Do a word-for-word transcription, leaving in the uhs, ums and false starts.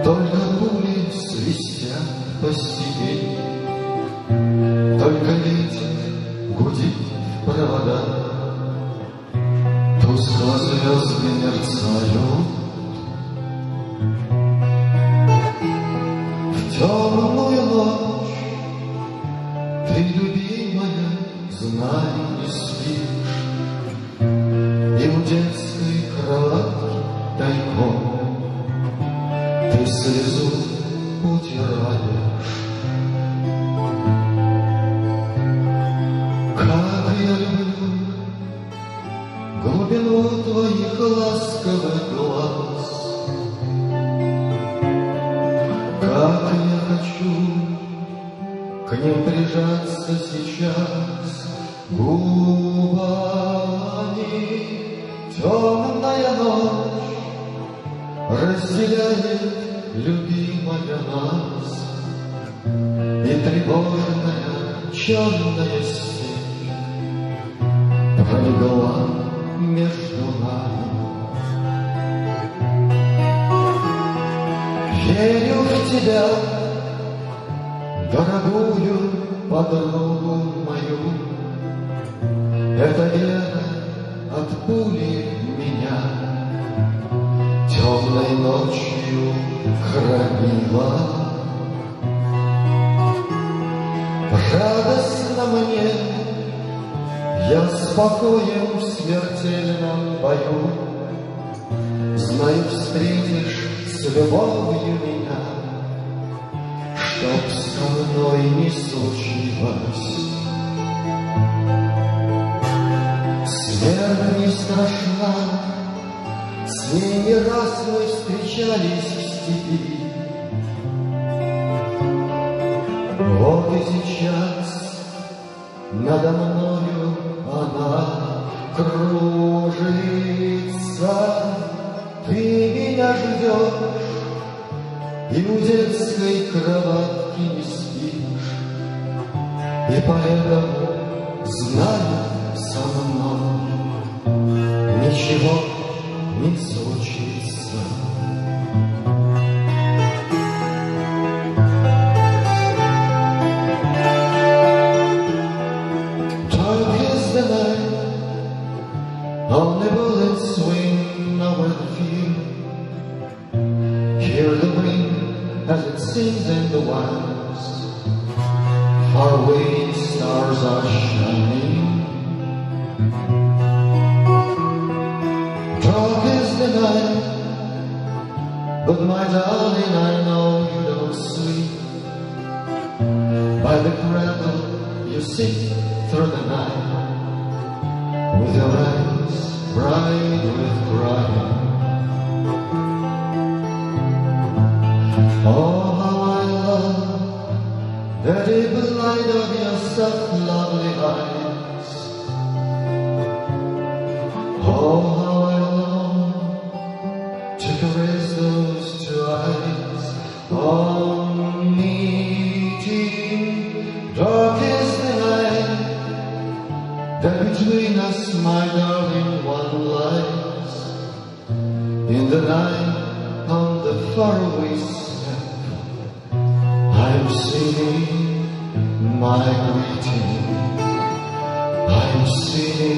Только пули свистят по степи, только ветер гудит в провода, тускло звезды мерцают. В темную ночь ты, любимая, знай, не спишь, и у детской кроватки тайком ты слезу утираешь. Как я люблю глубину твоих ласковых глаз, как я хочу к ним прижаться сейчас губами. Темная ночь разделяет, любимая, нас, и тревожная черная степь пролегла между нами. Верю в тебя, дорогую подругу мою, эта вера от пули меня темной ночью хранила. Радостно мне, я спокоен в смертельном бою, знаю, встретишь с любовью меня, чтоб со мной не случилось. Смерть не страшна, с ней не раз мы встречались в степи. Вот и сейчас надо мною она кружится. Ты меня ждешь и у детской кроватки не спишь, и поэтому знаю, со мной ничего не случится. Dark is the night, only bullets swing over the field. Hear the wind as it sings in the wilds, far away stars are shining. Dark is the night, but my darling, I know you don't sleep. By the cradle you sit through the night, with your eyes bright with crying. Oh, how I love the deep light of your soft, lovely eyes. Oh, how I long to caress those two eyes on meeting. Dark is the night that between us, my darling, one lies. In the night on the faraway step, I'm singing my greeting. I'm singing